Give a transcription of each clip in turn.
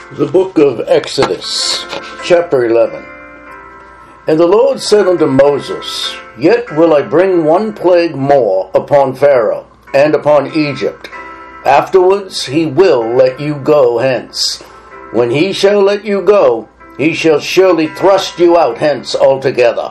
The book of Exodus, chapter 11. And the Lord said unto Moses, Yet will I bring one plague more upon Pharaoh, and upon Egypt. Afterwards he will let you go hence. When he shall let you go, he shall surely thrust you out hence altogether.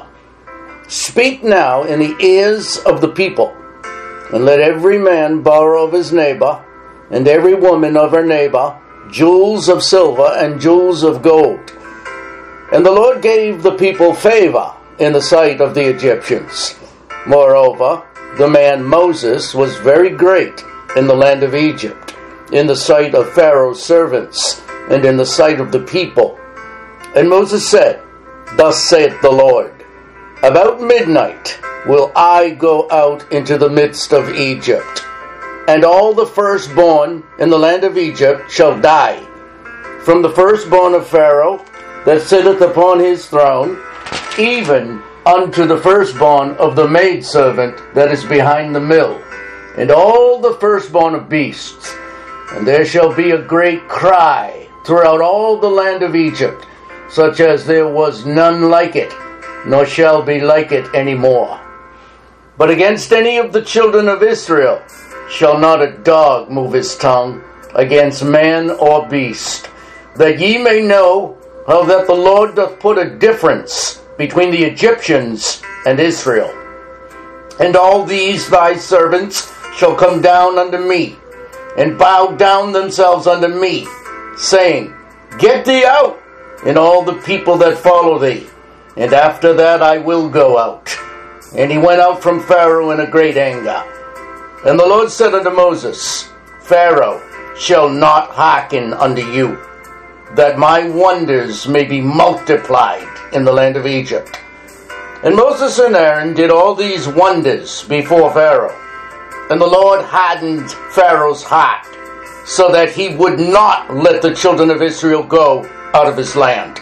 Speak now in the ears of the people, and let every man borrow of his neighbor, and every woman of her neighbor, jewels of silver and jewels of gold. And the Lord gave the people favor in the sight of the Egyptians. Moreover, the man Moses was very great in the land of Egypt, in the sight of Pharaoh's servants, and in the sight of the people. And Moses said, Thus saith the Lord, About midnight will I go out into the midst of Egypt, and all the firstborn in the land of Egypt shall die, from the firstborn of Pharaoh that sitteth upon his throne, even unto the firstborn of the maidservant that is behind the mill, and all the firstborn of beasts. And there shall be a great cry throughout all the land of Egypt, such as there was none like it, nor shall be like it any more. But against any of the children of Israel shall not a dog move his tongue against man or beast, that ye may know how that the Lord doth put a difference between the Egyptians and Israel. And all these thy servants shall come down unto me, and bow down themselves unto me, saying, Get thee out, and all the people that follow thee, and after that I will go out. And he went out from Pharaoh in a great anger. And the Lord said unto Moses, Pharaoh shall not hearken unto you, that my wonders may be multiplied in the land of Egypt. And Moses and Aaron did all these wonders before Pharaoh. And the Lord hardened Pharaoh's heart, so that he would not let the children of Israel go out of his land.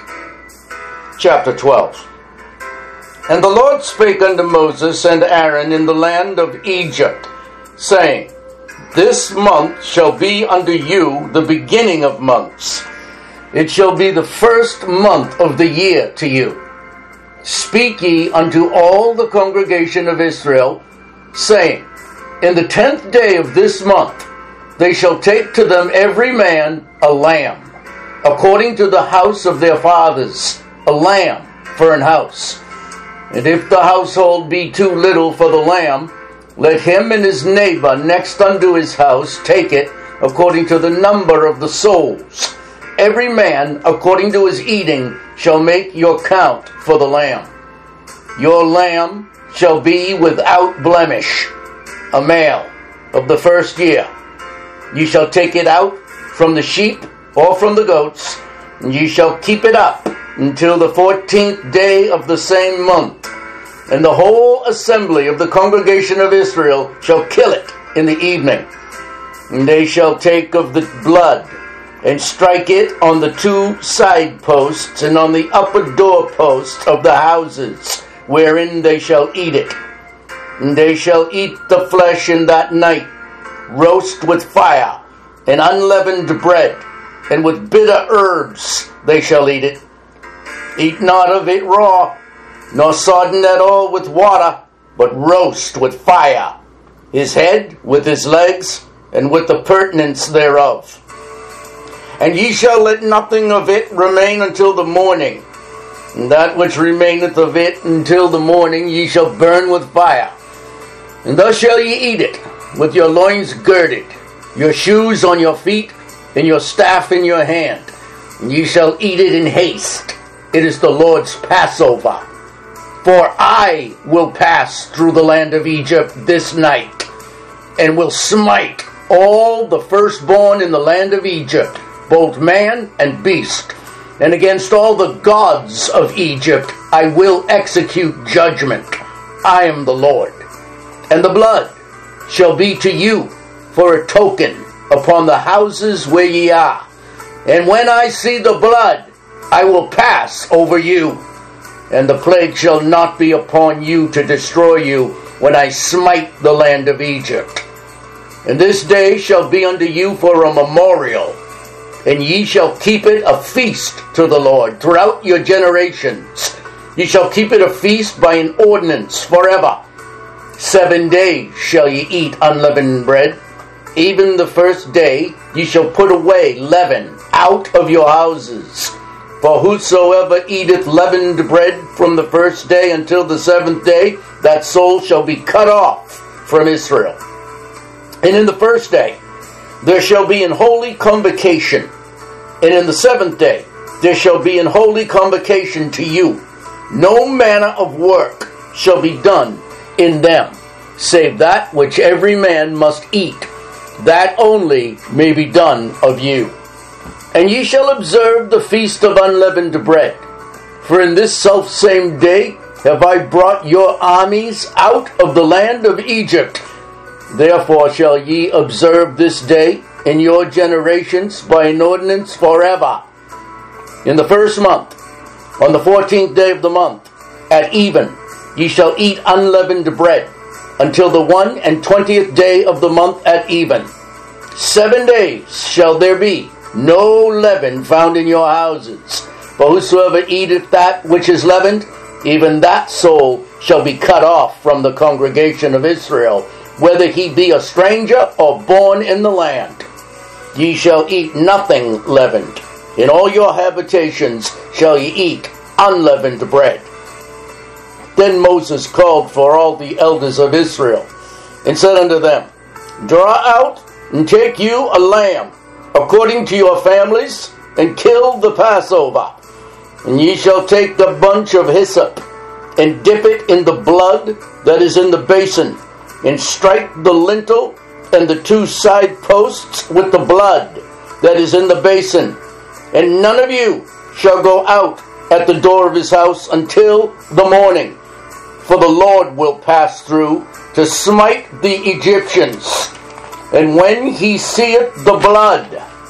Chapter 12. And the Lord spake unto Moses and Aaron in the land of Egypt, saying, This month shall be unto you the beginning of months. It shall be the first month of the year to you. Speak ye unto all the congregation of Israel, saying, In the 10th day of this month they shall take to them every man a lamb, according to the house of their fathers, a lamb for an house. And if the household be too little for the lamb, let him and his neighbor next unto his house take it according to the number of the souls. Every man according to his eating shall make your count for the lamb. Your lamb shall be without blemish, a male of the first year. Ye shall take it out from the sheep or from the goats, and ye shall keep it up until the 14th day of the same month. And the whole assembly of the congregation of Israel shall kill it in the evening. And they shall take of the blood, and strike it on the 2 side posts, and on the upper door posts of the houses, wherein they shall eat it. And they shall eat the flesh in that night, roast with fire, and unleavened bread, and with bitter herbs they shall eat it. Eat not of it raw, nor sodden at all with water, but roast with fire, his head with his legs, and with the purtenance thereof. And ye shall let nothing of it remain until the morning, and that which remaineth of it until the morning ye shall burn with fire. And thus shall ye eat it, with your loins girded, your shoes on your feet, and your staff in your hand. And ye shall eat it in haste. It is the Lord's Passover. For I will pass through the land of Egypt this night, and will smite all the firstborn in the land of Egypt, both man and beast. And against all the gods of Egypt I will execute judgment. I am the Lord. And the blood shall be to you for a token upon the houses where ye are. And when I see the blood, I will pass over you. And the plague shall not be upon you to destroy you when I smite the land of Egypt. And this day shall be unto you for a memorial, and ye shall keep it a feast to the Lord throughout your generations. Ye shall keep it a feast by an ordinance forever. 7 days shall ye eat unleavened bread. Even the first day ye shall put away leaven out of your houses. For whosoever eateth leavened bread from the first day until the 7th day, that soul shall be cut off from Israel. And in the first day there shall be an holy convocation, and in the 7th day there shall be an holy convocation to you. No manner of work shall be done in them, save that which every man must eat. That only may be done of you. And ye shall observe the feast of unleavened bread. For in this selfsame day have I brought your armies out of the land of Egypt. Therefore shall ye observe this day in your generations by an ordinance forever. In the first month, on the 14th day of the month, at even, ye shall eat unleavened bread, until the 21st day of the month at even. 7 days shall there be no leaven found in your houses. For whosoever eateth that which is leavened, even that soul shall be cut off from the congregation of Israel, whether he be a stranger or born in the land. Ye shall eat nothing leavened. In all your habitations shall ye eat unleavened bread. Then Moses called for all the elders of Israel, and said unto them, Draw out and take you a lamb, according to your families, and kill the Passover. And ye shall take the bunch of hyssop, and dip it in the blood that is in the basin, and strike the lintel and the 2 side posts with the blood that is in the basin. And none of you shall go out at the door of his house until the morning. For the Lord will pass through to smite the Egyptians. And when he seeth the blood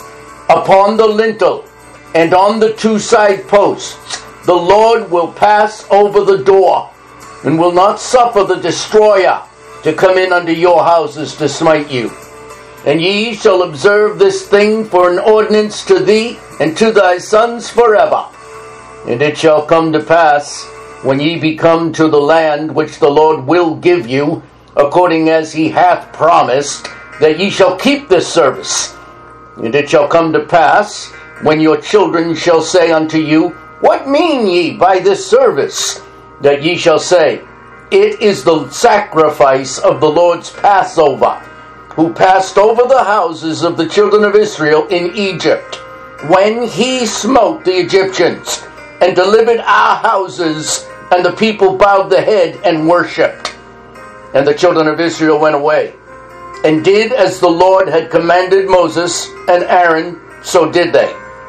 upon the lintel and on the 2 side posts, the Lord will pass over the door, and will not suffer the destroyer to come in unto your houses to smite you. And ye shall observe this thing for an ordinance to thee and to thy sons forever. And it shall come to pass, when ye be come to the land which the Lord will give you, according as he hath promised, that ye shall keep this service. And it shall come to pass, when your children shall say unto you, What mean ye by this service? That ye shall say, It is the sacrifice of the Lord's Passover, who passed over the houses of the children of Israel in Egypt, when he smote the Egyptians, and delivered our houses. And the people bowed the head and worshipped. And the children of Israel went away, and did as the Lord had commanded Moses and Aaron, so did they.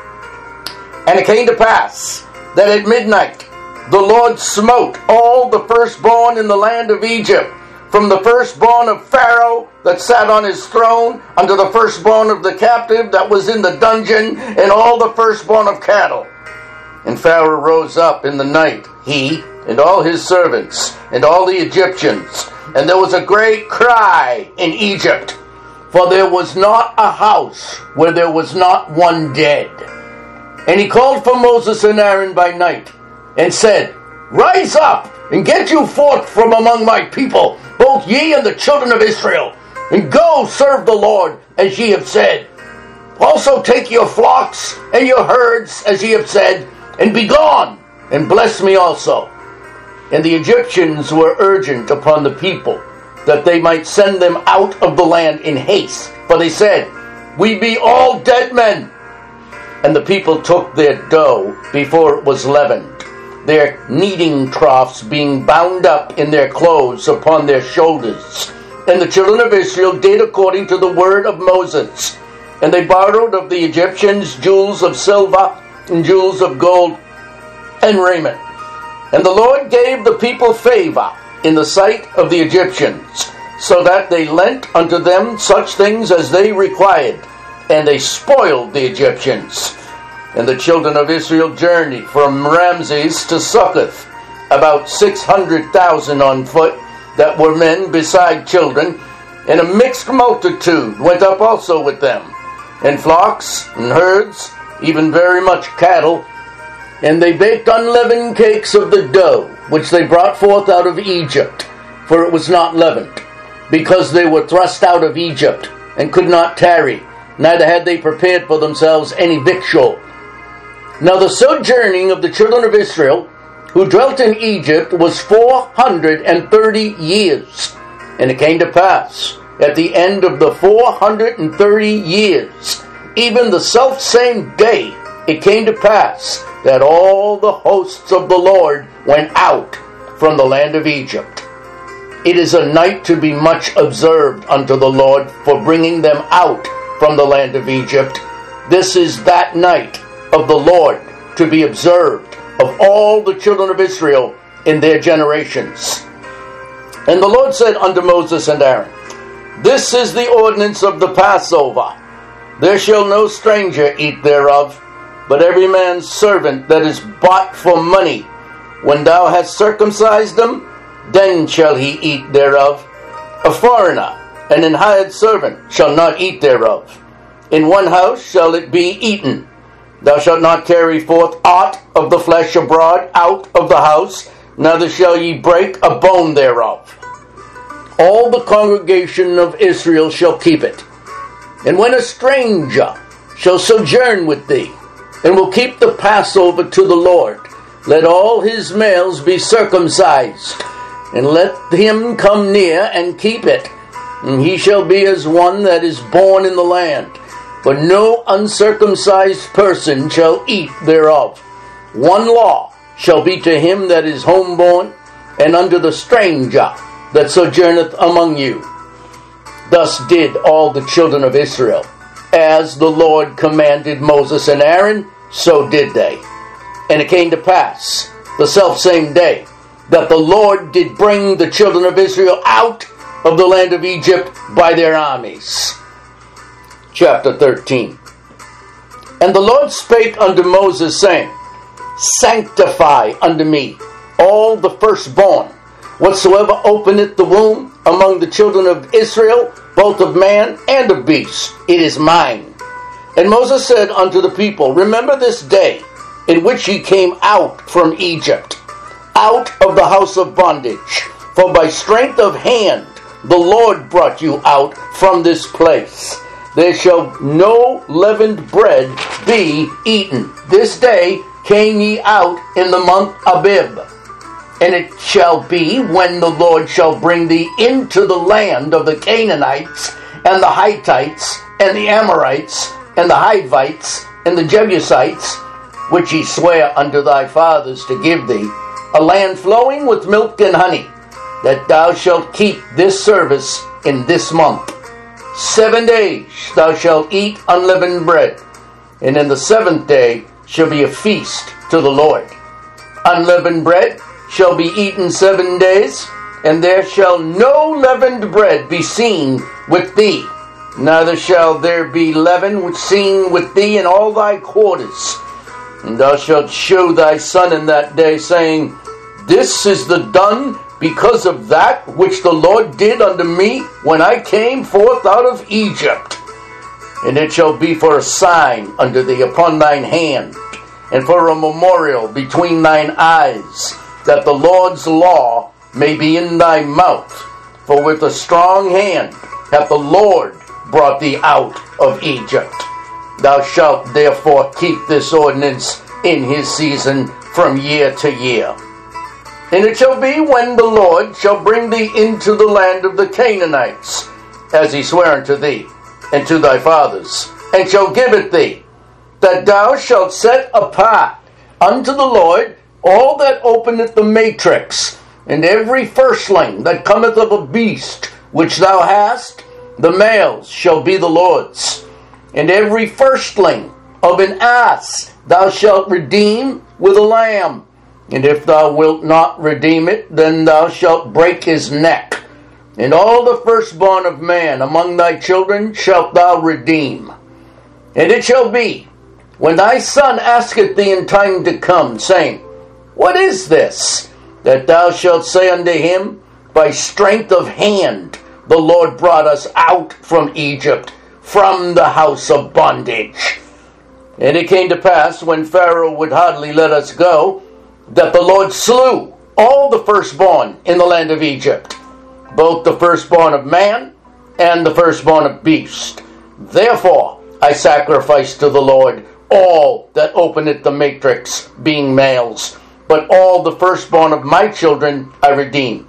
And it came to pass that at midnight the Lord smote all the firstborn in the land of Egypt, from the firstborn of Pharaoh that sat on his throne, unto the firstborn of the captive that was in the dungeon, and all the firstborn of cattle. And Pharaoh rose up in the night, he and all his servants, and all the Egyptians. And there was a great cry in Egypt, for there was not a house where there was not one dead. And he called for Moses and Aaron by night, and said, Rise up, and get you forth from among my people, both ye and the children of Israel, and go serve the Lord, as ye have said. Also take your flocks and your herds, as ye have said, and be gone, and bless me also. And the Egyptians were urgent upon the people, that they might send them out of the land in haste. For they said, We be all dead men. And the people took their dough before it was leavened, their kneading troughs being bound up in their clothes upon their shoulders. And the children of Israel did according to the word of Moses. And they borrowed of the Egyptians jewels of silver and jewels of gold and raiment. And the Lord gave the people favor in the sight of the Egyptians, so that they lent unto them such things as they required, and they spoiled the Egyptians. And the children of Israel journeyed from Ramses to Succoth, about 600,000 on foot, that were men beside children, and a mixed multitude went up also with them. and flocks, and herds, even very much cattle. And they baked unleavened cakes of the dough, which they brought forth out of Egypt, for it was not leavened, because they were thrust out of Egypt, and could not tarry, neither had they prepared for themselves any victual. Now the sojourning of the children of Israel, who dwelt in Egypt, was 430 years. And it came to pass, at the end of the 430 years, even the selfsame day, it came to pass that all the hosts of the Lord went out from the land of Egypt. It is a night to be much observed unto the Lord for bringing them out from the land of Egypt. This is that night of the Lord to be observed of all the children of Israel in their generations. And the Lord said unto Moses and Aaron, This is the ordinance of the Passover. There shall no stranger eat thereof, but every man's servant that is bought for money. When thou hast circumcised them, then shall he eat thereof. A foreigner and an hired servant shall not eat thereof. In one house shall it be eaten. Thou shalt not carry forth aught of the flesh abroad out of the house, neither shall ye break a bone thereof. All the congregation of Israel shall keep it. And when a stranger shall sojourn with thee, and will keep the Passover to the Lord, let all his males be circumcised, and let him come near and keep it. And he shall be as one that is born in the land. For no uncircumcised person shall eat thereof. One law shall be to him that is homeborn, and unto the stranger that sojourneth among you. Thus did all the children of Israel. As the Lord commanded Moses and Aaron, so did they. And it came to pass, the selfsame day, that the Lord did bring the children of Israel out of the land of Egypt by their armies. Chapter 13. And the Lord spake unto Moses, saying, Sanctify unto me all the firstborn, whatsoever openeth the womb among the children of Israel, both of man and of beast, it is mine. And Moses said unto the people, Remember this day in which ye came out from Egypt, out of the house of bondage. For by strength of hand the Lord brought you out from this place. There shall no leavened bread be eaten. This day came ye out in the month Abib. And it shall be, when the Lord shall bring thee into the land of the Canaanites, and the Hittites, and the Amorites, and the Hivites, and the Jebusites, which he sware unto thy fathers to give thee, a land flowing with milk and honey, that thou shalt keep this service in this month. 7 days thou shalt eat unleavened bread, and in the 7th day shall be a feast to the Lord. Unleavened bread shall be eaten 7 days, and there shall no leavened bread be seen with thee, neither shall there be leaven seen with thee in all thy quarters. And thou shalt shew thy son in that day, saying, This is the done because of that which the Lord did unto me when I came forth out of Egypt. And it shall be for a sign unto thee upon thine hand, and for a memorial between thine eyes, that the Lord's law may be in thy mouth. For with a strong hand hath the Lord brought thee out of Egypt. Thou shalt therefore keep this ordinance in his season from year to year. And it shall be, when the Lord shall bring thee into the land of the Canaanites, as he sware unto thee and to thy fathers, and shall give it thee, that thou shalt set apart unto the Lord all that openeth the matrix, and every firstling that cometh of a beast which thou hast, the males shall be the Lord's. And every firstling of an ass thou shalt redeem with a lamb. And if thou wilt not redeem it, then thou shalt break his neck. And all the firstborn of man among thy children shalt thou redeem. And it shall be, when thy son asketh thee in time to come, saying, What is this? That thou shalt say unto him, By strength of hand the Lord brought us out from Egypt. from the house of bondage. And it came to pass, when Pharaoh would hardly let us go, that the Lord slew all the firstborn in the land of Egypt, both the firstborn of man and the firstborn of beast. Therefore I sacrifice to the Lord all that openeth the matrix, being males, but all the firstborn of my children I redeem.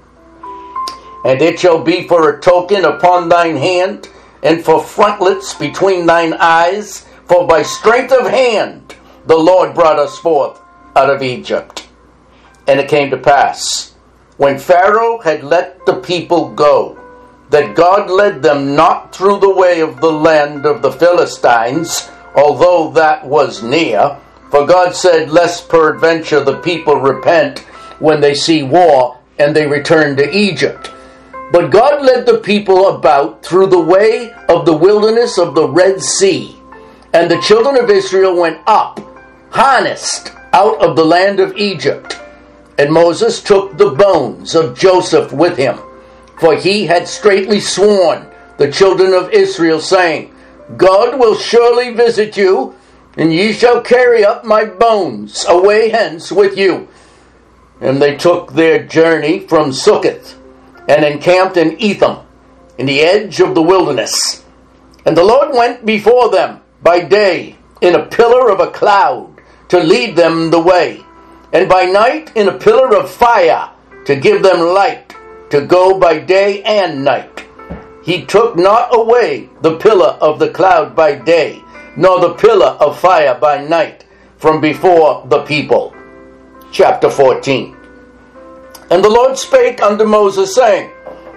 And it shall be for a token upon thine hand, and for frontlets between thine eyes, for by strength of hand the Lord brought us forth out of Egypt. And it came to pass, when Pharaoh had let the people go, that God led them not through the way of the land of the Philistines, although that was near. For God said, lest peradventure the people repent when they see war, and they return to Egypt. But God led the people about through the way of the wilderness of the Red Sea. And the children of Israel went up, harnessed, out of the land of Egypt. And Moses took the bones of Joseph with him, for he had straitly sworn the children of Israel, saying, God will surely visit you, and ye shall carry up my bones away hence with you. And they took their journey from Succoth, and encamped in Etham, in the edge of the wilderness. And the Lord went before them by day in a pillar of a cloud, to lead them the way, and by night in a pillar of fire, to give them light, to go by day and night. He took not away the pillar of the cloud by day, nor the pillar of fire by night, from before the people. Chapter 14. And the Lord spake unto Moses, saying,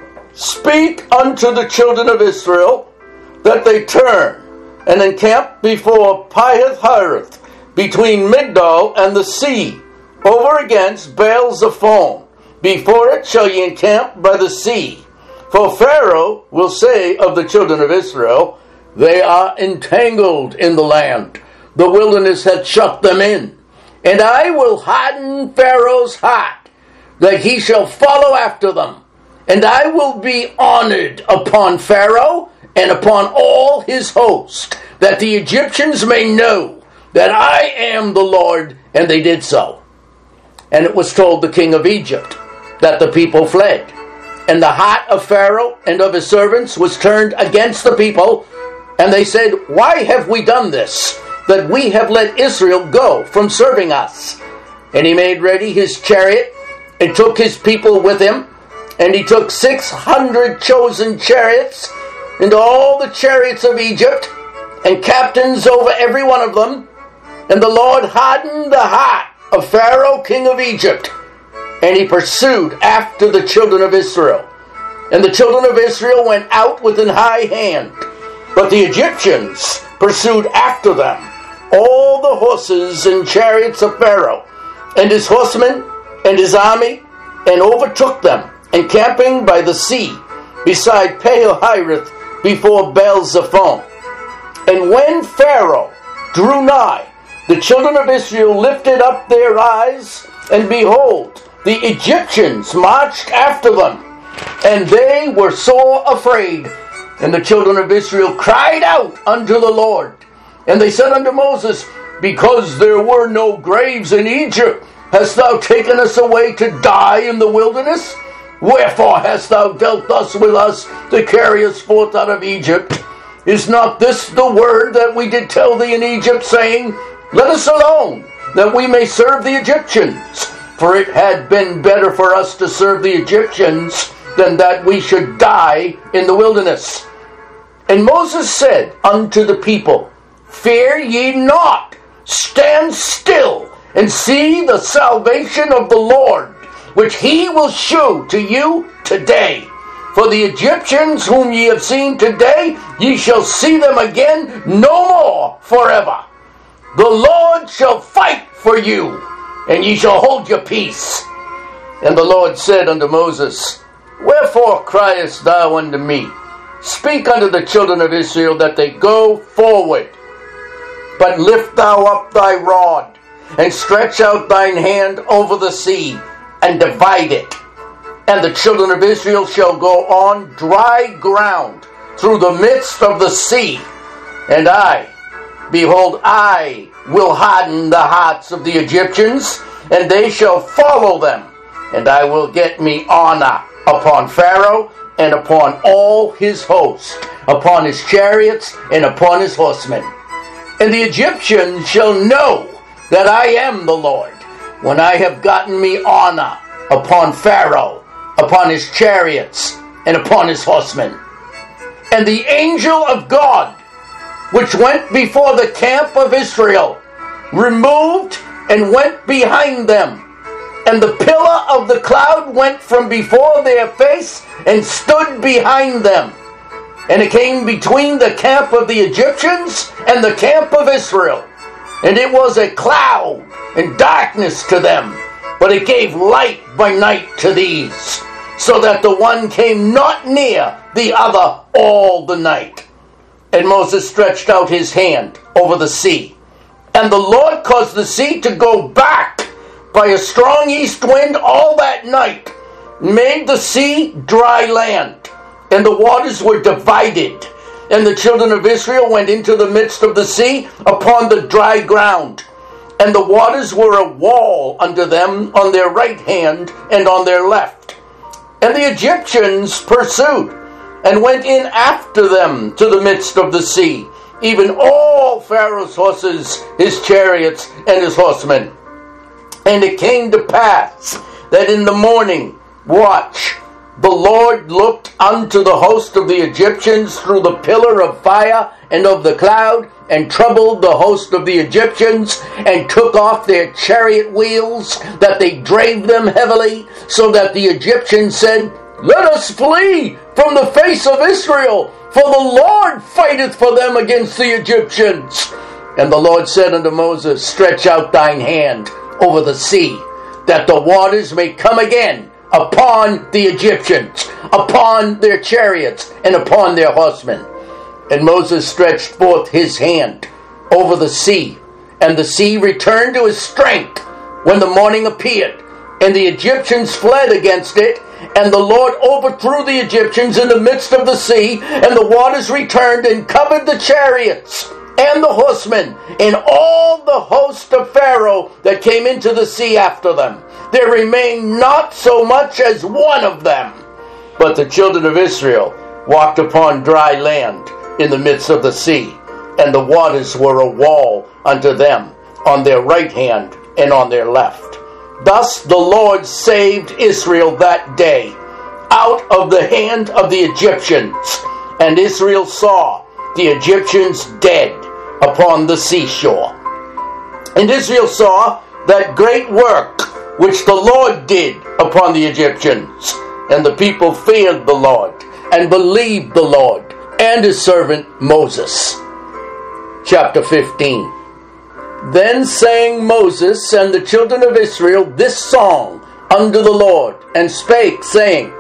Speak unto the children of Israel, that they turn, and encamp before Pihathireth, between Migdol and the sea, over against Baal-zephon. Before it shall ye encamp by the sea. For Pharaoh will say of the children of Israel, They are entangled in the land. The wilderness hath shut them in. And I will harden Pharaoh's heart, that he shall follow after them. And I will be honored upon Pharaoh and upon all his host, that the Egyptians may know that I am the Lord. And they did so. And it was told the king of Egypt that the people fled. And the heart of Pharaoh and of his servants was turned against the people. And they said, Why have we done this, that we have let Israel go from serving us? And he made ready his chariot, and took his people with him. And he took 600 chosen chariots, and all the chariots of Egypt, and captains over every one of them. And the Lord hardened the heart of Pharaoh king of Egypt, and he pursued after the children of Israel. And the children of Israel went out with an high hand, but the Egyptians pursued after them, all the horses and chariots of Pharaoh, and his horsemen, and his army, and overtook them, encamping by the sea, beside Pihathireth, before Baal-zephon. And when Pharaoh drew nigh, the children of Israel lifted up their eyes, and behold, the Egyptians marched after them, and they were sore afraid. And the children of Israel cried out unto the Lord. And they said unto Moses, Because there were no graves in Egypt, hast thou taken us away to die in the wilderness? Wherefore hast thou dealt thus with us to carry us forth out of Egypt? Is not this the word that we did tell thee in Egypt, saying, Let us alone, that we may serve the Egyptians? For it had been better for us to serve the Egyptians than that we should die in the wilderness. And Moses said unto the people, Fear ye not, stand still, and see the salvation of the Lord, which he will shew to you today. For the Egyptians whom ye have seen today, ye shall see them again no more forever. The Lord shall fight for you, and ye shall hold your peace. And the Lord said unto Moses, Wherefore criest thou unto me? Speak unto the children of Israel that they go forward. But lift thou up thy rod, and stretch out thine hand over the sea, and divide it. And the children of Israel shall go on dry ground through the midst of the sea. And behold, I will harden the hearts of the Egyptians, and they shall follow them. And I will get me honor upon Pharaoh and upon all his host, upon his chariots and upon his horsemen. And the Egyptians shall know that I am the Lord, when I have gotten me honor upon Pharaoh, upon his chariots, and upon his horsemen. And the angel of God, which went before the camp of Israel, removed and went behind them. And the pillar of the cloud went from before their face and stood behind them. And it came between the camp of the Egyptians and the camp of Israel. And it was a cloud and darkness to them, but it gave light by night to these, so that the one came not near the other all the night. And Moses stretched out his hand over the sea, and the Lord caused the sea to go back by a strong east wind all that night, made the sea dry land, and the waters were divided. And the children of Israel went into the midst of the sea upon the dry ground, and the waters were a wall unto them on their right hand and on their left. And the Egyptians pursued, and went in after them to the midst of the sea, even all Pharaoh's horses, his chariots, and his horsemen. And it came to pass that in the morning watch, the Lord looked unto the host of the Egyptians through the pillar of fire and of the cloud, and troubled the host of the Egyptians, and took off their chariot wheels, that they drave them heavily, so that the Egyptians said, Let us flee from the face of Israel, for the Lord fighteth for them against the Egyptians. And the Lord said unto Moses, Stretch out thine hand over the sea, that the waters may come again upon the Egyptians, upon their chariots, and upon their horsemen. And Moses stretched forth his hand over the sea, and the sea returned to his strength when the morning appeared, and the Egyptians fled against it, and the Lord overthrew the Egyptians in the midst of the sea, and the waters returned and covered the chariots and the horsemen, and all the host of Pharaoh that came into the sea after them. There remained not so much as one of them. But the children of Israel walked upon dry land in the midst of the sea, and the waters were a wall unto them on their right hand and on their left. Thus the Lord saved Israel that day out of the hand of the Egyptians. And Israel saw the Egyptians dead upon the seashore. And Israel saw that great work which the Lord did upon the Egyptians. And the people feared the Lord, and believed the Lord and his servant Moses. Chapter 15. Then sang Moses and the children of Israel this song unto the Lord, and spake, saying,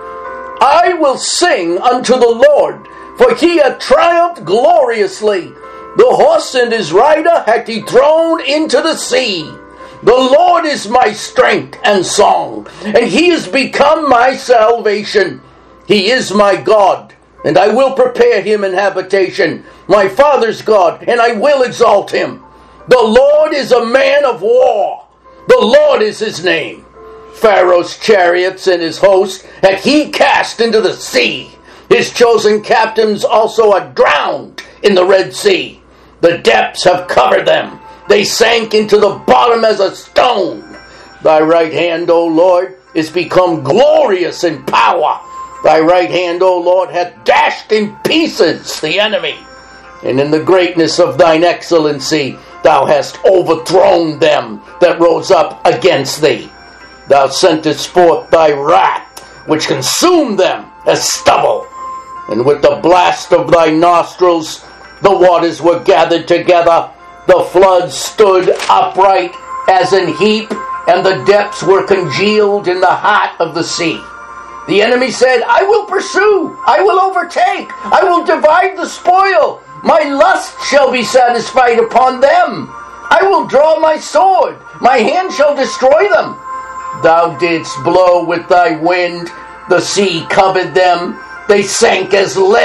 I will sing unto the Lord, for he hath triumphed gloriously. The horse and his rider hath he thrown into the sea. The Lord is my strength and song, and he is become my salvation. He is my God, and I will prepare him an habitation, my father's God, and I will exalt him. The Lord is a man of war. The Lord is his name. Pharaoh's chariots and his host hath he cast into the sea. His chosen captains also are drowned in the Red Sea. The depths have covered them. They sank into the bottom as a stone. Thy right hand, O Lord, is become glorious in power. Thy right hand, O Lord, hath dashed in pieces the enemy. And in the greatness of thine excellency, thou hast overthrown them that rose up against thee. Thou sentest forth thy wrath, which consumed them as stubble. And with the blast of thy nostrils, the waters were gathered together. The floods stood upright as an heap, and the depths were congealed in the heart of the sea. The enemy said, I will pursue, I will overtake, I will divide the spoil. My lust shall be satisfied upon them. I will draw my sword, my hand shall destroy them. Thou didst blow with thy wind, the sea covered them. They sank as lead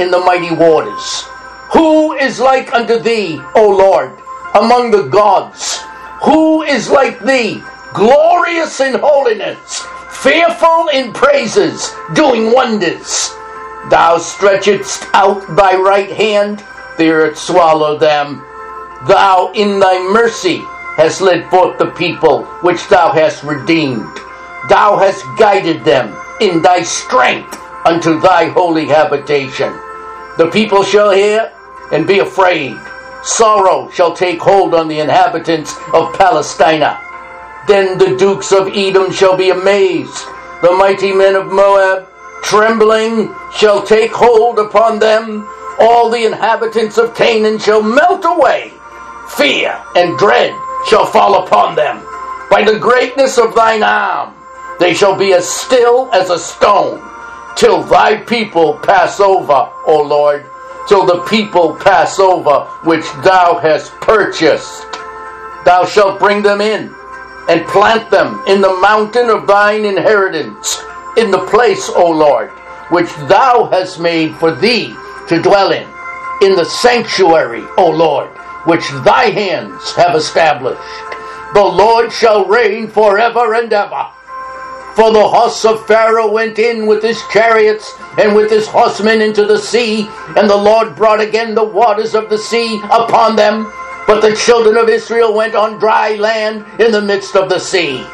in the mighty waters. Who is like unto thee, O Lord, among the gods? Who is like thee, glorious in holiness, fearful in praises, doing wonders? Thou stretchedst out thy right hand, the earth swallowed them. Thou in thy mercy hast led forth the people which thou hast redeemed. Thou hast guided them in thy strength unto thy holy habitation. The people shall hear and be afraid. Sorrow shall take hold on the inhabitants of Palestina. Then the dukes of Edom shall be amazed. The mighty men of Moab, trembling, shall take hold upon them. All the inhabitants of Canaan shall melt away. Fear and dread shall fall upon them. By the greatness of thine arm, they shall be as still as a stone, till thy people pass over, O Lord, till the people pass over which thou hast purchased. Thou shalt bring them in, and plant them in the mountain of thine inheritance, in the place, O Lord, which thou hast made for thee to dwell in the sanctuary, O Lord, which thy hands have established. The Lord shall reign forever and ever. For the hosts of Pharaoh went in with his chariots and with his horsemen into the sea, and the Lord brought again the waters of the sea upon them. But the children of Israel went on dry land in the midst of the sea.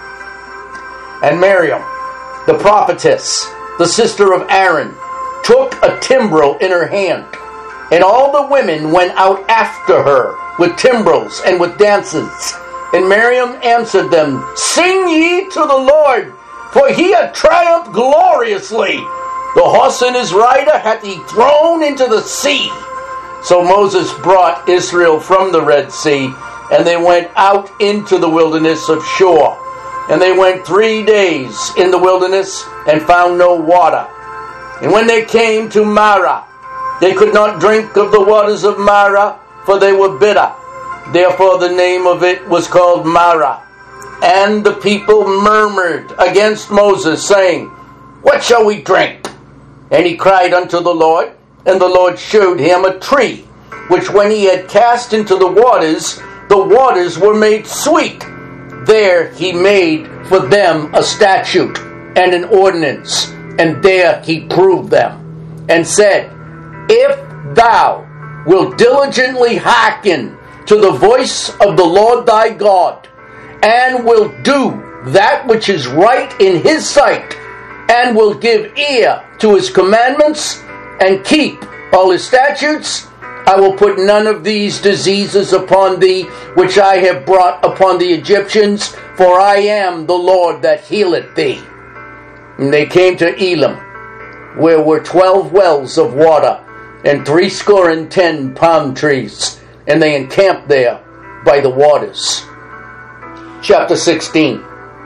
And Miriam, the prophetess, the sister of Aaron, took a timbrel in her hand, and all the women went out after her with timbrels and with dances. And Miriam answered them, Sing ye to the Lord, for he hath triumphed gloriously. The horse and his rider hath he thrown into the sea. So Moses brought Israel from the Red Sea, and they went out into the wilderness of Shur. And they went 3 days in the wilderness, and found no water. And when they came to Marah, they could not drink of the waters of Marah, for they were bitter. Therefore the name of it was called Marah. And the people murmured against Moses, saying, What shall we drink? And he cried unto the Lord, and the Lord showed him a tree, which when he had cast into the waters were made sweet. There he made for them a statute and an ordinance, and there he proved them, and said, If thou wilt diligently hearken to the voice of the Lord thy God, and will do that which is right in his sight, and will give ear to his commandments, and keep all his statutes, I will put none of these diseases upon thee, which I have brought upon the Egyptians, for I am the Lord that healeth thee. And they came to Elim, where were 12 wells of water, and 70 palm trees, and they encamped there by the waters. Chapter 16.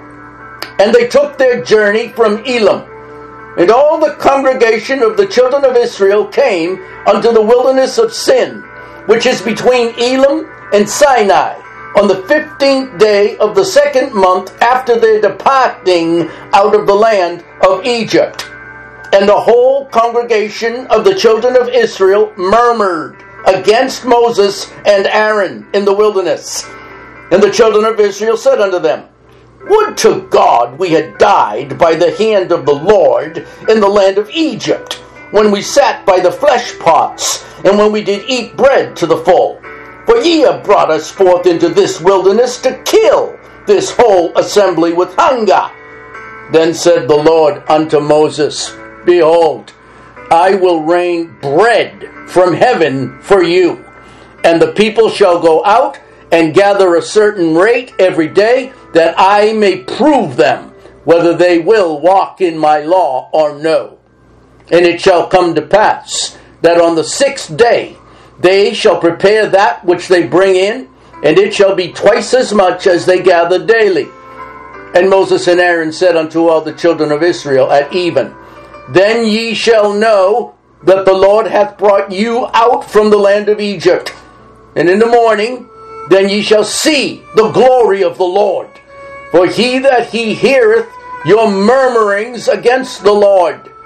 And they took their journey from Elim, and all the congregation of the children of Israel came unto the wilderness of Sin, which is between Elim and Sinai, on the 15th day of the 2nd month after their departing out of the land of Egypt. And the whole congregation of the children of Israel murmured against Moses and Aaron in the wilderness. And the children of Israel said unto them, Would to God we had died by the hand of the Lord in the land of Egypt, when we sat by the flesh pots, and when we did eat bread to the full. For ye have brought us forth into this wilderness to kill this whole assembly with hunger. Then said the Lord unto Moses, Behold, I will rain bread from heaven for you, and the people shall go out and gather a certain rate every day, that I may prove them whether they will walk in my law or no. And it shall come to pass that on the 6th day they shall prepare that which they bring in, and it shall be twice as much as they gather daily. And Moses and Aaron said unto all the children of Israel at even, Then ye shall know that the Lord hath brought you out from the land of Egypt. And in the morning then ye shall see the glory of the Lord. For he heareth your murmurings against the Lord.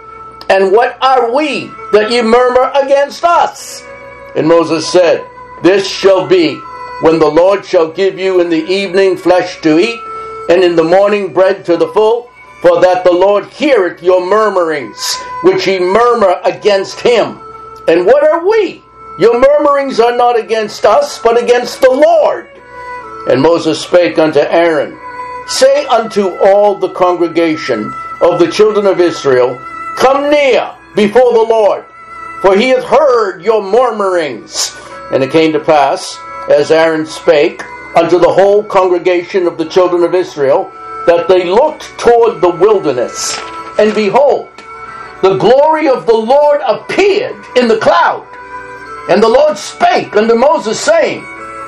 And what are we that ye murmur against us? And Moses said, This shall be, when the Lord shall give you in the evening flesh to eat, and in the morning bread to the full, for that the Lord heareth your murmurings, which ye murmur against him. And what are we? Your murmurings are not against us, but against the Lord. And Moses spake unto Aaron, Say unto all the congregation of the children of Israel, Come near before the Lord, for he hath heard your murmurings. And it came to pass, as Aaron spake unto the whole congregation of the children of Israel, that they looked toward the wilderness, and behold, the glory of the Lord appeared in the cloud. And the Lord spake unto Moses, saying,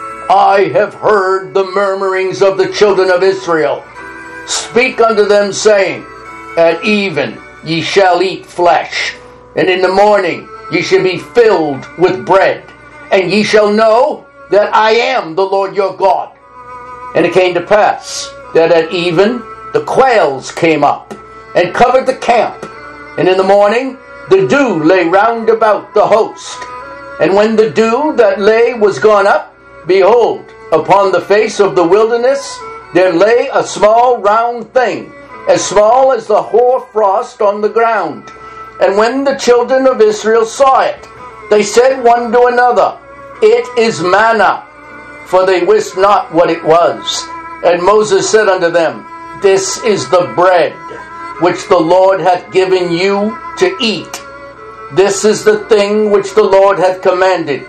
I have heard the murmurings of the children of Israel. Speak unto them, saying, At even ye shall eat flesh, and in the morning ye shall be filled with bread, and ye shall know that I am the Lord your God. And it came to pass that at even the quails came up and covered the camp, and in the morning the dew lay round about the host. And when the dew that lay was gone up, behold, upon the face of the wilderness there lay a small round thing, as small as the hoar frost on the ground. And when the children of Israel saw it, they said one to another, It is manna, for they wist not what it was. And Moses said unto them, This is the bread which the Lord hath given you to eat. This is the thing which the Lord hath commanded.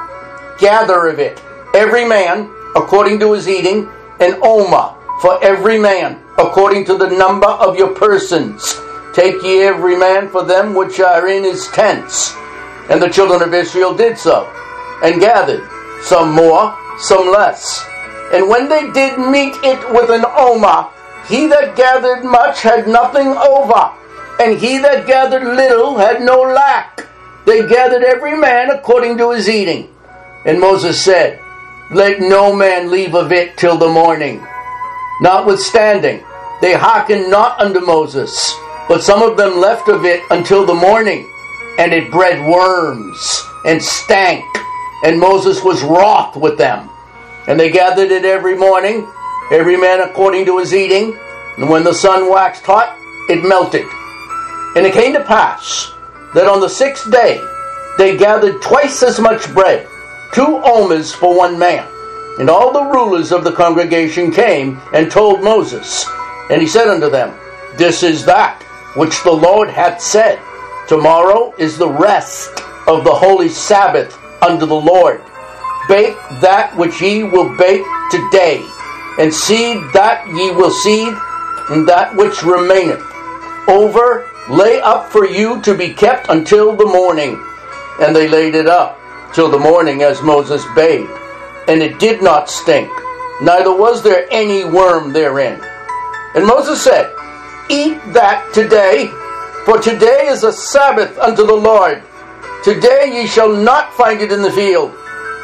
Gather of it, every man according to his eating, an omer for every man according to the number of your persons. Take ye every man for them which are in his tents. And the children of Israel did so, and gathered, some more, some less. And when they did meet it with an omer, he that gathered much had nothing over, and he that gathered little had no lack. They gathered every man according to his eating. And Moses said, Let no man leave of it till the morning. Notwithstanding, they hearkened not unto Moses, but some of them left of it until the morning, and it bred worms, and stank, and Moses was wroth with them. And they gathered it every morning, every man according to his eating, and when the sun waxed hot, it melted. And it came to pass, that on the 6th day they gathered twice as much bread, 2 omers for one man. And all the rulers of the congregation came and told Moses. And he said unto them, This is that which the Lord hath said, Tomorrow is the rest of the holy Sabbath unto the Lord. Bake that which ye will bake today, and seed that ye will seed, and that which remaineth over lay up for you to be kept until the morning. And they laid it up till the morning, as Moses bade. And it did not stink, neither was there any worm therein. And Moses said, Eat that today, for today is a Sabbath unto the Lord. Today ye shall not find it in the field.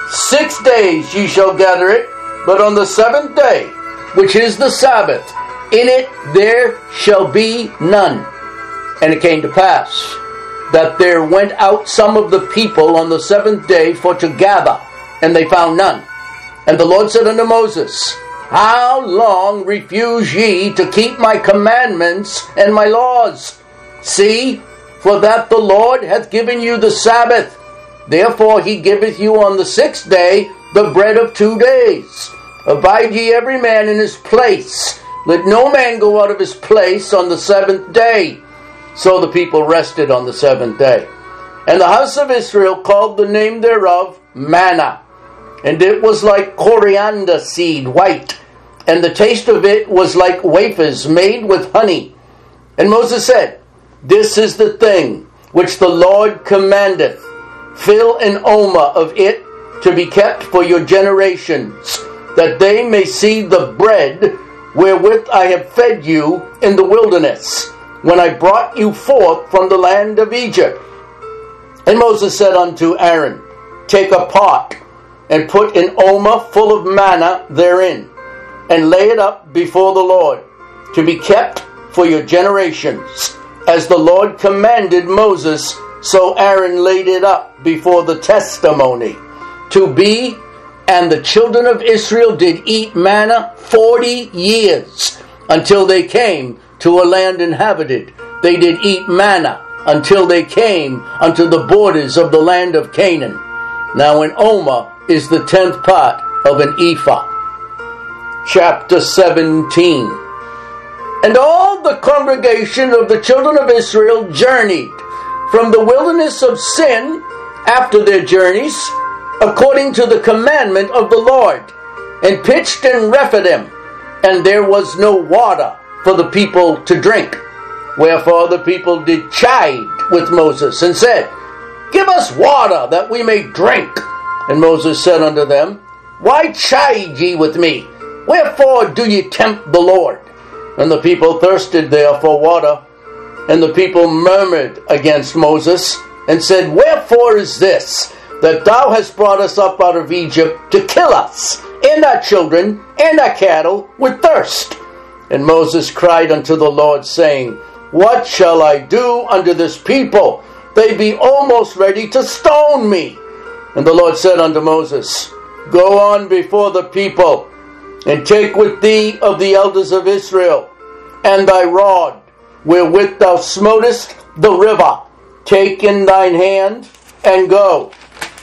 6 days ye shall gather it, but on the 7th day, which is the Sabbath, in it there shall be none. And it came to pass that there went out some of the people on the 7th day for to gather, and they found none. And the Lord said unto Moses, How long refuse ye to keep my commandments and my laws? See, for that the Lord hath given you the Sabbath. Therefore he giveth you on the 6th day the bread of 2 days. Abide ye every man in his place. Let no man go out of his place on the 7th day. So the people rested on the 7th day. And the house of Israel called the name thereof manna. And it was like coriander seed white, and the taste of it was like wafers made with honey. And Moses said, This is the thing which the Lord commandeth. Fill an omer of it to be kept for your generations, that they may see the bread wherewith I have fed you in the wilderness, when I brought you forth from the land of Egypt. And Moses said unto Aaron, Take a pot, and put an omer full of manna therein, and lay it up before the Lord, to be kept for your generations. as the Lord commanded Moses, so Aaron laid it up before the testimony to be, and the children of Israel did eat manna 40 years until they came to a land inhabited. They did eat manna until they came unto the borders of the land of Canaan. Now an omer is the 10th part of an ephah. Chapter 17. And all the congregation of the children of Israel journeyed from the wilderness of Sin after their journeys, according to the commandment of the Lord, and pitched in Rephidim, and there was no water for the people to drink. Wherefore the people did chide with Moses, and said, Give us water, that we may drink. And Moses said unto them, Why chide ye with me? Wherefore do ye tempt the Lord? And the people thirsted there for water. And the people murmured against Moses, and said, Wherefore is this, that thou hast brought us up out of Egypt to kill us, and our children, and our cattle, with thirst? And Moses cried unto the Lord, saying, What shall I do unto this people? They be almost ready to stone me. And the Lord said unto Moses, Go on before the people, and take with thee of the elders of Israel, and thy rod, wherewith thou smotest the river, take in thine hand, and go.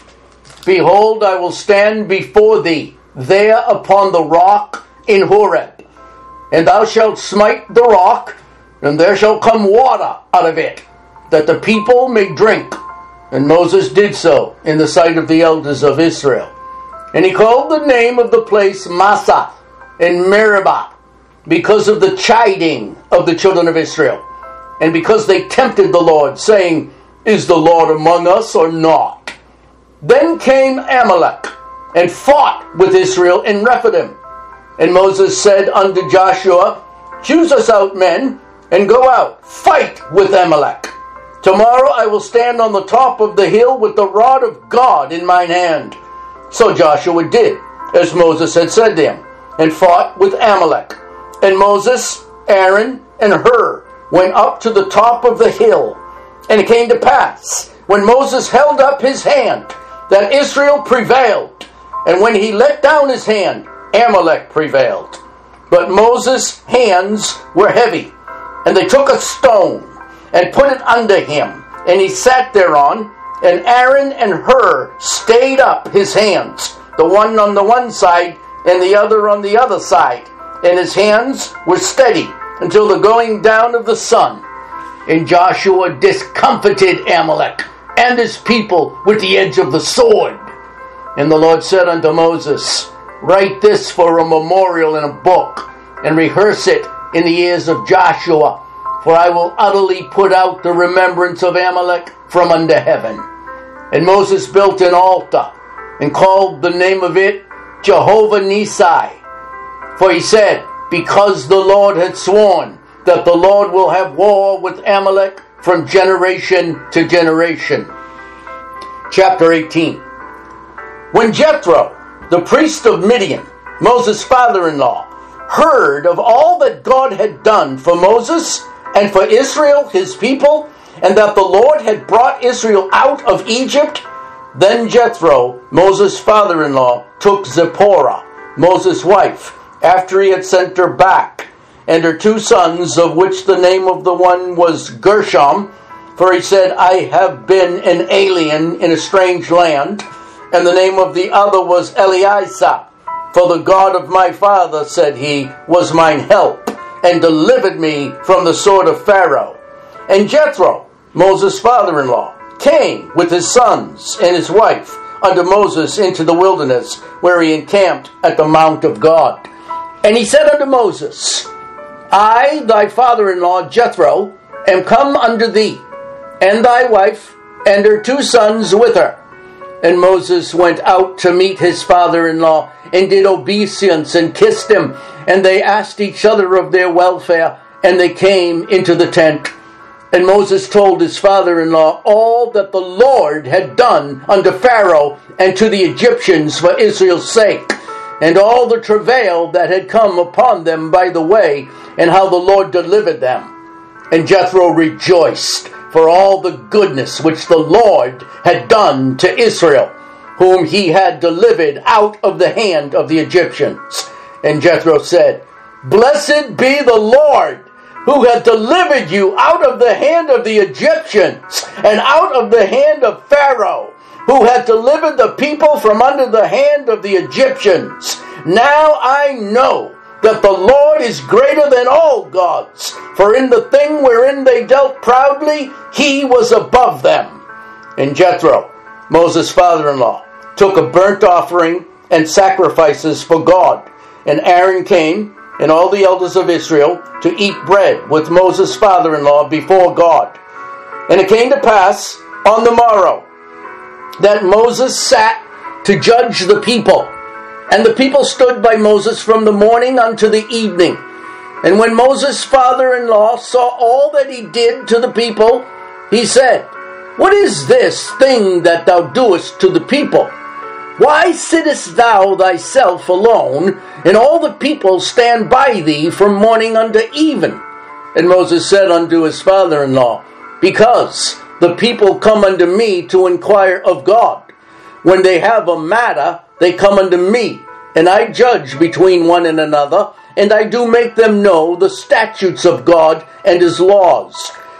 Behold, I will stand before thee there upon the rock in Horeb, and thou shalt smite the rock, and there shall come water out of it, that the people may drink. And Moses did so in the sight of the elders of Israel. And he called the name of the place Massah and Meribah, because of the chiding of the children of Israel, and because they tempted the Lord, saying, Is the Lord among us or not? Then came Amalek, and fought with Israel in Rephidim. And Moses said unto Joshua, Choose us out men, and go out, fight with Amalek. Tomorrow I will stand on the top of the hill with the rod of God in mine hand. So Joshua did, as Moses had said to him, and fought with Amalek. And Moses, Aaron, and Hur went up to the top of the hill. And it came to pass, when Moses held up his hand, that Israel prevailed. And when he let down his hand, Amalek prevailed. But Moses' hands were heavy. And they took a stone, and put it under him. And he sat thereon, and Aaron and Hur stayed up his hands, the one on the one side, and the other on the other side. And his hands were steady until the going down of the sun. And Joshua discomfited Amalek and his people with the edge of the sword. And the Lord said unto Moses, Write this for a memorial in a book, and rehearse it in the ears of Joshua, for I will utterly put out the remembrance of Amalek from under heaven. And Moses built an altar, and called the name of it Jehovah Nissi. For he said, Because the Lord had sworn that the Lord will have war with Amalek from generation to generation. Chapter 18. When Jethro, the priest of Midian, Moses' father-in-law, heard of all that God had done for Moses and for Israel, his people, and that the Lord had brought Israel out of Egypt, then Jethro, Moses' father-in-law, took Zipporah, Moses' wife, after he had sent her back, and her 2 sons, of which the name of the one was Gershom, for he said, I have been an alien in a strange land, and the name of the other was Eleazar, for the God of my father, said he, was mine help, and delivered me from the sword of Pharaoh. And Jethro, Moses' father-in-law, came with his sons and his wife unto Moses into the wilderness, where he encamped at the mount of God. And he said unto Moses, I, thy father-in-law Jethro, am come unto thee, and thy wife, and her 2 sons with her. And Moses went out to meet his father-in-law, and did obeisance, and kissed him. And they asked each other of their welfare, and they came into the tent. And Moses told his father-in-law all that the Lord had done unto Pharaoh and to the Egyptians for Israel's sake, and all the travail that had come upon them by the way, and how the Lord delivered them. And Jethro rejoiced for all the goodness which the Lord had done to Israel, whom he had delivered out of the hand of the Egyptians. And Jethro said, Blessed be the Lord, who hath delivered you out of the hand of the Egyptians, and out of the hand of Pharaoh, who hath delivered the people from under the hand of the Egyptians. Now I know that the Lord is greater than all gods, for in the thing wherein they dealt proudly, he was above them. And Jethro, Moses' father-in-law, took a burnt offering and sacrifices for God. And Aaron came, and all the elders of Israel, to eat bread with Moses' father-in-law before God. And it came to pass on the morrow that Moses sat to judge the people. And the people stood by Moses from the morning unto the evening. And when Moses' father-in-law saw all that he did to the people, he said, What is this thing that thou doest to the people? Why sittest thou thyself alone, and all the people stand by thee from morning unto even? And Moses said unto his father-in-law, Because the people come unto me to inquire of God. When they have a matter, they come unto me, and I judge between one and another, and I do make them know the statutes of God and his laws.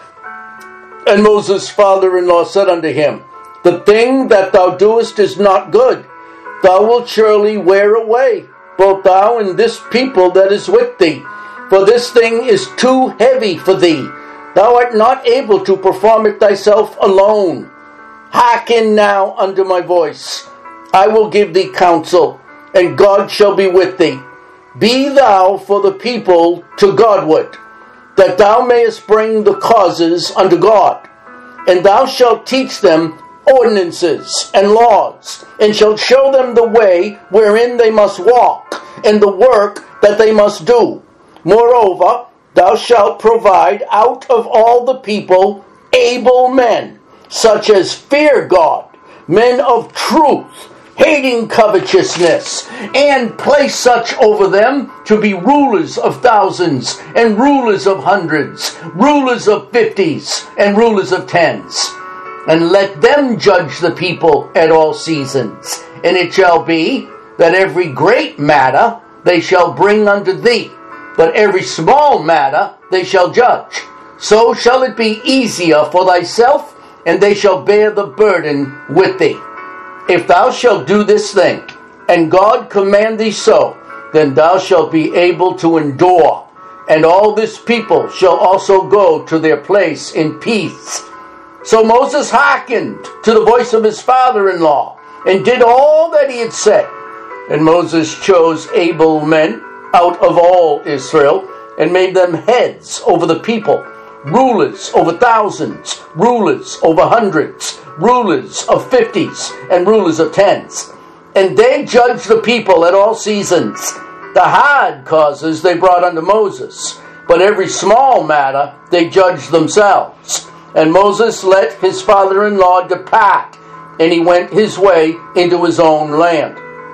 And Moses' father-in-law said unto him, The thing that thou doest is not good. Thou wilt surely wear away, both thou and this people that is with thee. For this thing is too heavy for thee. Thou art not able to perform it thyself alone. Hearken now unto my voice. I will give thee counsel, and God shall be with thee. Be thou for the people to Godward, that thou mayest bring the causes unto God. And thou shalt teach them ordinances and laws, and shalt show them the way wherein they must walk, and the work that they must do. Moreover, thou shalt provide out of all the people able men, such as fear God, men of truth, hating covetousness, and place such over them to be rulers of thousands, and rulers of hundreds, rulers of 50s, and rulers of 10s. And let them judge the people at all seasons. And it shall be that every great matter they shall bring unto thee, but every small matter they shall judge. So shall it be easier for thyself, and they shall bear the burden with thee. If thou shalt do this thing, and God command thee so, then thou shalt be able to endure, and all this people shall also go to their place in peace. So Moses hearkened to the voice of his father-in-law, and did all that he had said. And Moses chose able men out of all Israel, and made them heads over the people, rulers over thousands, rulers over hundreds, rulers of 50s, and rulers of 10s. And they judged the people at all seasons. The hard causes they brought unto Moses, but every small matter they judged themselves. And Moses let his father-in-law depart, and he went his way into his own land.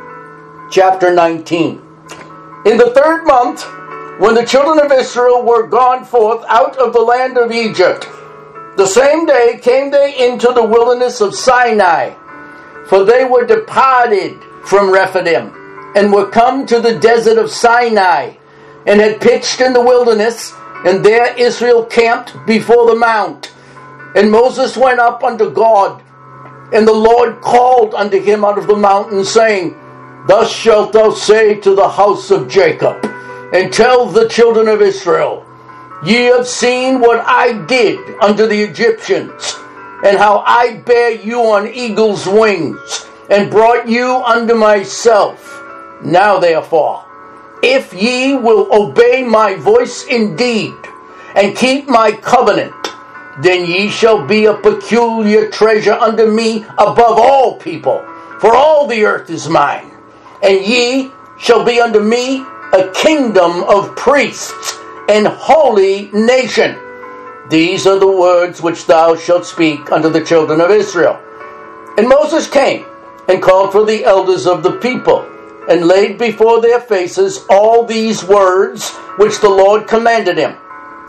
Chapter 19. In the 3rd month, when the children of Israel were gone forth out of the land of Egypt, the same day came they into the wilderness of Sinai, for they were departed from Rephidim, and were come to the desert of Sinai, and had pitched in the wilderness, and there Israel camped before the mount. And Moses went up unto God, and the Lord called unto him out of the mountain, saying, Thus shalt thou say to the house of Jacob, and tell the children of Israel, Ye have seen what I did unto the Egyptians, and how I bare you on eagle's wings, and brought you unto myself. Now therefore, if ye will obey my voice indeed, and keep my covenant, then ye shall be a peculiar treasure unto me above all people, for all the earth is mine. And ye shall be unto me a kingdom of priests, and holy nation. These are the words which thou shalt speak unto the children of Israel. And Moses came, and called for the elders of the people, and laid before their faces all these words which the Lord commanded him.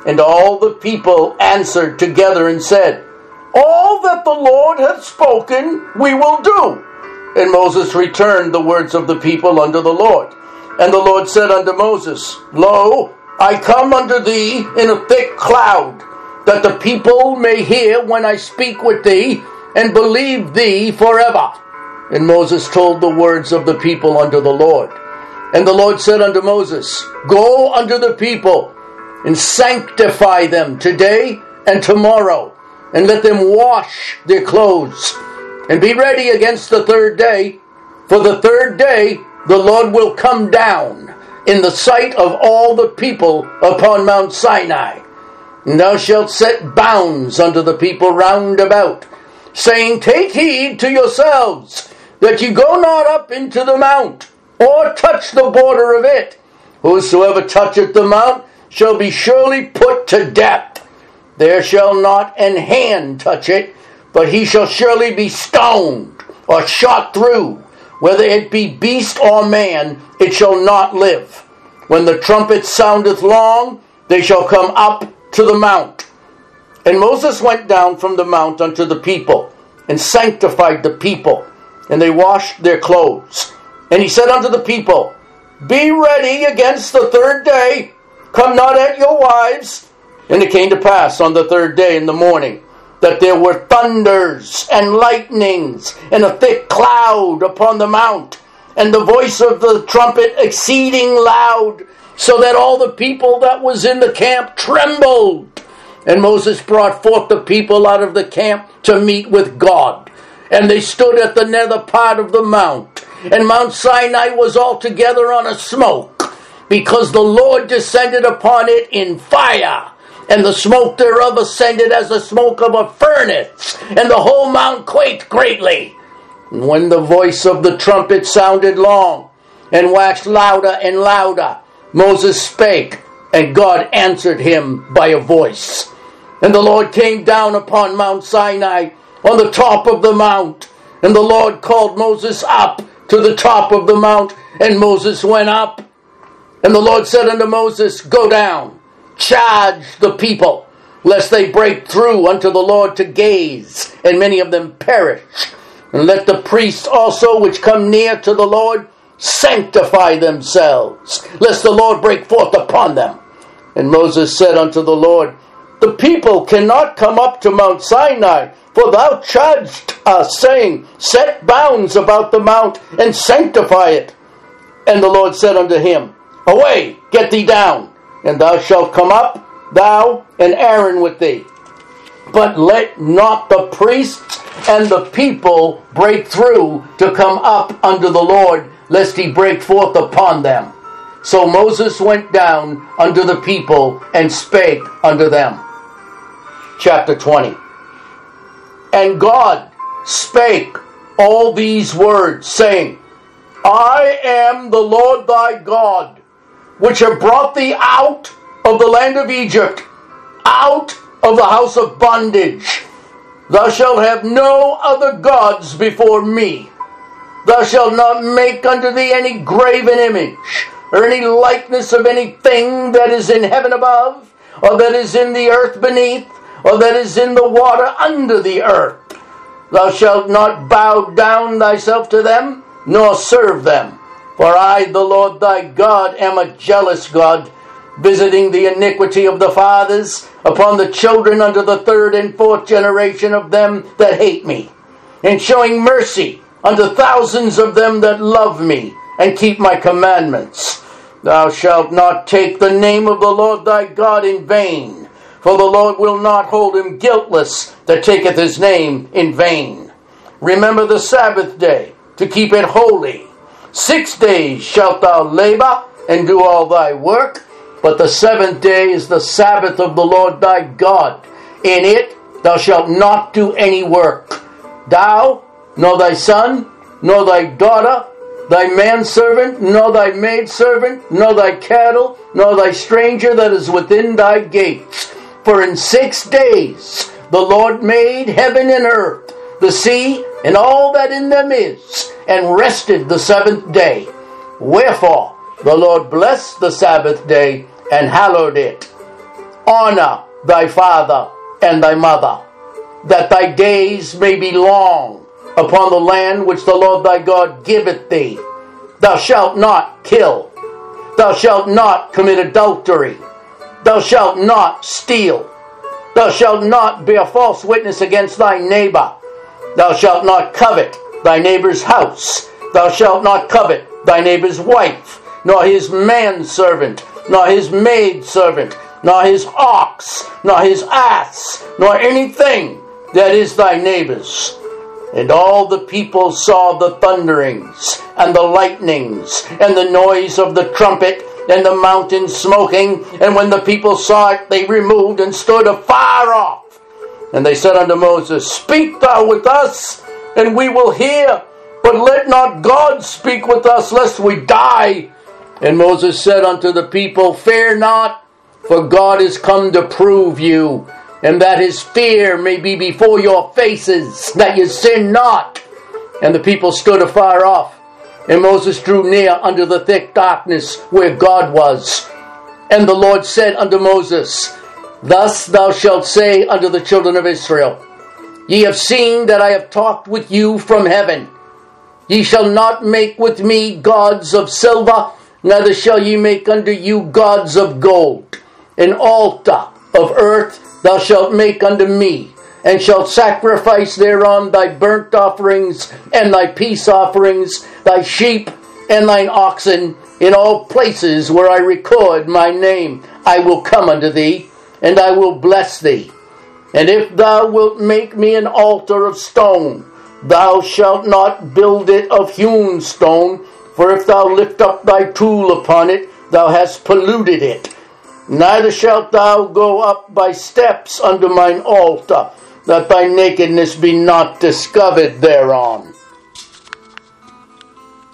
And all the people answered together and said, All that the Lord hath spoken we will do. And Moses returned the words of the people unto the Lord. And the Lord said unto Moses, Lo, I come unto thee in a thick cloud, that the people may hear when I speak with thee, and believe thee forever. And Moses told the words of the people unto the Lord. And the Lord said unto Moses, Go unto the people, and sanctify them today and tomorrow, and let them wash their clothes, and be ready against the third day. For the third day the Lord will come down in the sight of all the people upon Mount Sinai. And thou shalt set bounds unto the people round about, saying, Take heed to yourselves, that ye go not up into the mount, or touch the border of it. Whosoever toucheth the mount shall be surely put to death. There shall not an hand touch it, but he shall surely be stoned, or shot through. Whether it be beast or man, it shall not live. When the trumpet soundeth long, they shall come up to the mount. And Moses went down from the mount unto the people, and sanctified the people, and they washed their clothes. And he said unto the people, Be ready against the third day, come not at your wives. And it came to pass on the third day in the morning, that there were thunders and lightnings, and a thick cloud upon the mount, and the voice of the trumpet exceeding loud, so that all the people that was in the camp trembled. And Moses brought forth the people out of the camp to meet with God. And they stood at the nether part of the mount. And Mount Sinai was altogether on a smoke, because the Lord descended upon it in fire, and the smoke thereof ascended as the smoke of a furnace, and the whole mount quaked greatly. And when the voice of the trumpet sounded long, and waxed louder and louder, Moses spake, and God answered him by a voice. And the Lord came down upon Mount Sinai on the top of the mount, and the Lord called Moses up to the top of the mount, and Moses went up. And the Lord said unto Moses, Go down, charge the people, lest they break through unto the Lord to gaze, and many of them perish. And let the priests also which come near to the Lord sanctify themselves, lest the Lord break forth upon them. And Moses said unto the Lord, The people cannot come up to Mount Sinai, for thou charged us, saying, Set bounds about the mount, and sanctify it. And the Lord said unto him, Away, get thee down, and thou shalt come up, thou and Aaron with thee. But let not the priests and the people break through to come up unto the Lord, lest he break forth upon them. So Moses went down unto the people, and spake unto them. Chapter 20. And God spake all these words, saying, I am the Lord thy God, which have brought thee out of the land of Egypt, out of the house of bondage. Thou shalt have no other gods before me. Thou shalt not make unto thee any graven image, or any likeness of anything that is in heaven above, or that is in the earth beneath, or that is in the water under the earth. Thou shalt not bow down thyself to them, nor serve them. For I, the Lord thy God, am a jealous God, visiting the iniquity of the fathers upon the children unto the third and fourth generation of them that hate me, and showing mercy unto thousands of them that love me, and keep my commandments. Thou shalt not take the name of the Lord thy God in vain, for the Lord will not hold him guiltless that taketh his name in vain. Remember the Sabbath day, to keep it holy. 6 days shalt thou labor, and do all thy work, but the seventh day is the Sabbath of the Lord thy God. In it thou shalt not do any work, thou, nor thy son, nor thy daughter, thy manservant, nor thy maidservant, nor thy cattle, nor thy stranger that is within thy gates. For in 6 days the Lord made heaven and earth, the sea, and all that in them is, and rested the seventh day. Wherefore the Lord blessed the Sabbath day, and hallowed it. Honor thy father and thy mother, that thy days may be long upon the land which the Lord thy God giveth thee. Thou shalt not kill. Thou shalt not commit adultery. Thou shalt not steal. Thou shalt not bear false witness against thy neighbor. Thou shalt not covet thy neighbor's house. Thou shalt not covet thy neighbor's wife, nor his manservant, nor his maidservant, nor his ox, nor his ass, nor anything that is thy neighbor's. And all the people saw the thunderings, and the lightnings, and the noise of the trumpet, and the mountain smoking. And when the people saw it, they removed and stood afar off. And they said unto Moses, Speak thou with us, and we will hear. But let not God speak with us, lest we die. And Moses said unto the people, Fear not, for God is come to prove you, and that his fear may be before your faces, that you sin not. And the people stood afar off, and Moses drew near unto the thick darkness where God was. And the Lord said unto Moses, Thus thou shalt say unto the children of Israel, Ye have seen that I have talked with you from heaven. Ye shall not make with me gods of silver, neither shall ye make unto you gods of gold. An altar of earth thou shalt make unto me, and shalt sacrifice thereon thy burnt offerings and thy peace offerings, thy sheep and thine oxen. In all places where I record my name, I will come unto thee, and I will bless thee. And if thou wilt make me an altar of stone, thou shalt not build it of hewn stone, for if thou lift up thy tool upon it, thou hast polluted it. Neither shalt thou go up by steps unto mine altar, that thy nakedness be not discovered thereon.